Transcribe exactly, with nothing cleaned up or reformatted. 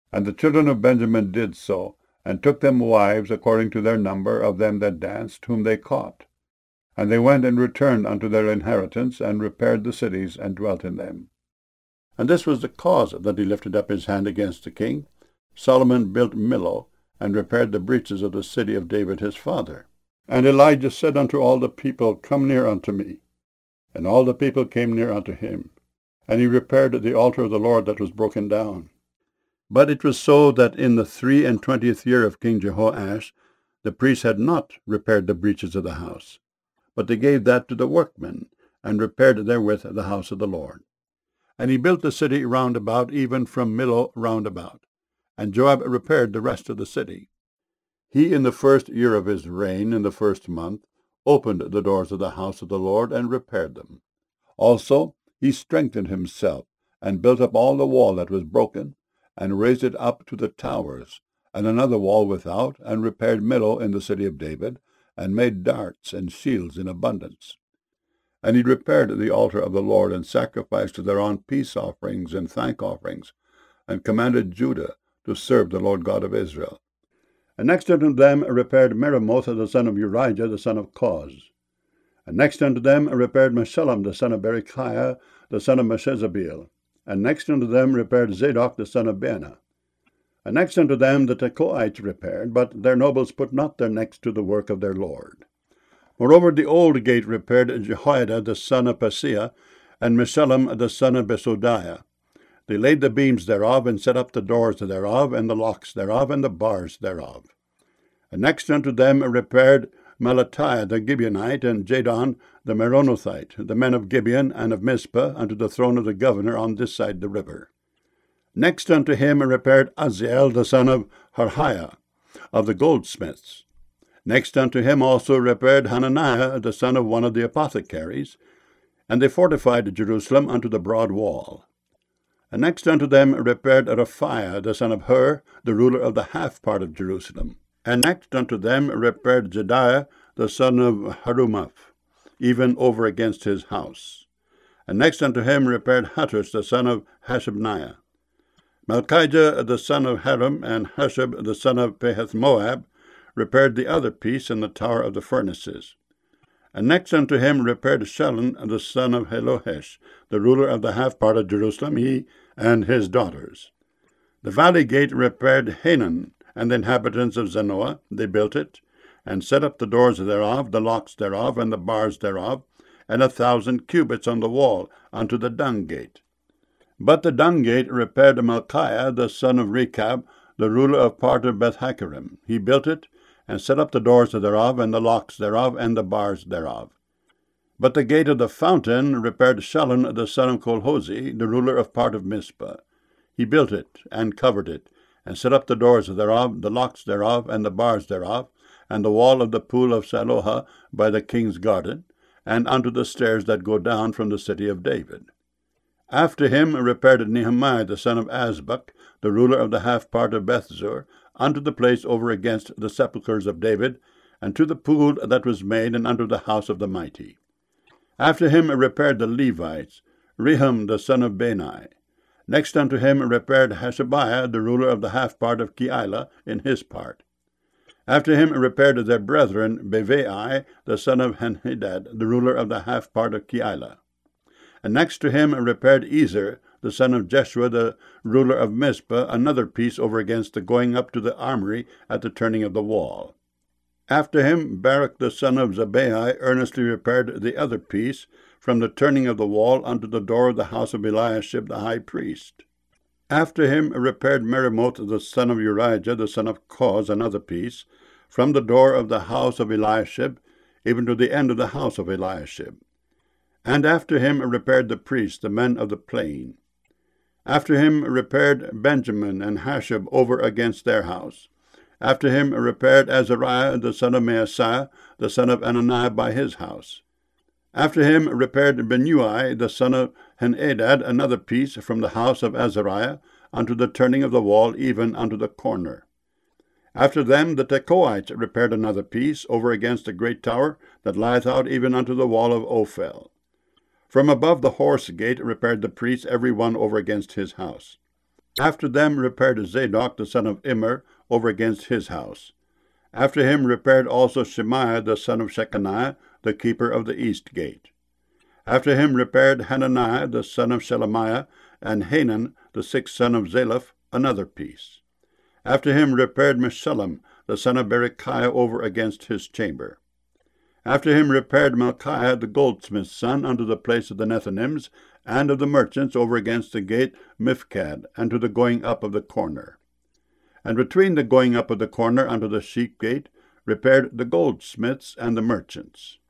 And the children of Benjamin did so, and took them wives according to their number of them that danced, whom they caught. And they went and returned unto their inheritance, and repaired the cities, and dwelt in them. And this was the cause that he lifted up his hand against the king. Solomon built Millo, and repaired the breaches of the city of David his father. And Elijah said unto all the people, Come near unto me. And all the people came near unto him. And he repaired the altar of the Lord that was broken down. But it was so that in the three and twentieth year of King Jehoash, the priests had not repaired the breaches of the house, but they gave that to the workmen, and repaired therewith the house of the Lord. And he built the city round about, even from Millo round about. And Joab repaired the rest of the city. He in the first year of his reign, in the first month, opened the doors of the house of the Lord, and repaired them. Also he strengthened himself, and built up all the wall that was broken, and raised it up to the towers, and another wall without, and repaired Millo in the city of David, and made darts and shields in abundance. And he repaired the altar of the Lord, and sacrificed thereon peace offerings and thank offerings, and commanded Judah to serve the Lord God of Israel. And next unto them repaired Meremoth the son of Urijah the son of Koz. And next unto them repaired Meshullam the son of Berechiah the son of Meshezabeel. And next unto them repaired Zadok the son of Baana. And next unto them the Tekoites repaired, but their nobles put not their necks to the work of their lord. Moreover the old gate repaired Jehoiada the son of Paseah, and Meshullam the son of Besodiah. They laid the beams thereof, and set up the doors thereof, and the locks thereof, and the bars thereof. And next unto them repaired Melatiah the Gibeonite, and Jadon the Meronothite, the men of Gibeon and of Mizpah, unto the throne of the governor on this side the river. Next unto him repaired Aziel the son of Harhiah, of the goldsmiths. Next unto him also repaired Hananiah the son of one of the apothecaries, and they fortified Jerusalem unto the broad wall. And next unto them repaired Raphiah the son of Hur, the ruler of the half part of Jerusalem. And next unto them repaired Jediah the son of Harumaph, even over against his house. And next unto him repaired Hattush the son of Hashabniah. Malchijah the son of Haram, and Hushab the son of Pahath-Moab, repaired the other piece in the tower of the furnaces. And next unto him repaired Shallun the son of Helohesh, the ruler of the half part of Jerusalem, he and his daughters. The valley gate repaired Hanan, and the inhabitants of Zanoah. They built it, and set up the doors thereof, the locks thereof, and the bars thereof, and a thousand cubits on the wall unto the dung gate. But the dung gate repaired Malchiah the son of Rechab, the ruler of part of Beth-Hakerem. He built it, and set up the doors thereof, and the locks thereof, and the bars thereof. But the gate of the fountain repaired Shallun the son of Colhozi, the ruler of part of Mizpah. He built it, and covered it, and set up the doors thereof, the locks thereof, and the bars thereof, and the wall of the pool of Siloah by the king's garden, and unto the stairs that go down from the city of David. After him repaired Nehemiah the son of Azbuk, the ruler of the half part of Bethzur, unto the place over against the sepulchres of David, and to the pool that was made, and unto the house of the mighty. After him repaired the Levites, Rehum the son of Bani. Next unto him repaired Hashabiah, the ruler of the half part of Keilah, in his part. After him repaired their brethren Bevai, the son of Henhedad, the ruler of the half part of Keilah. And next to him repaired Ezer, the son of Jeshua, the ruler of Mizpah, another piece over against the going up to the armory at the turning of the wall. After him Barak the son of Zabbai earnestly repaired the other piece, from the turning of the wall unto the door of the house of Eliashib the high priest. After him repaired Meremoth the son of Urijah, the son of Koz, another piece, from the door of the house of Eliashib, even to the end of the house of Eliashib. And after him repaired the priests, the men of the plain. After him repaired Benjamin and Hashab over against their house. After him repaired Azariah the son of Maaseiah, the son of Ananiah by his house. After him repaired Benui the son of Henadad another piece from the house of Azariah unto the turning of the wall, even unto the corner. After them the Tekoites repaired another piece over against the great tower that lieth out even unto the wall of Ophel. From above the horse gate repaired the priests every one over against his house. After them repaired Zadok the son of Immer over against his house. After him repaired also Shemaiah the son of Shechaniah, the keeper of the east gate. After him repaired Hananiah the son of Shelemiah, and Hanan the sixth son of Zalaph, another piece. After him repaired Meshullam the son of Berechiah over against his chamber. After him repaired Malchiah the goldsmith's son unto the place of the Nethinims, and of the merchants over against the gate Mifkad, and to the going up of the corner. And between the going up of the corner unto the sheep gate repaired the goldsmiths and the merchants.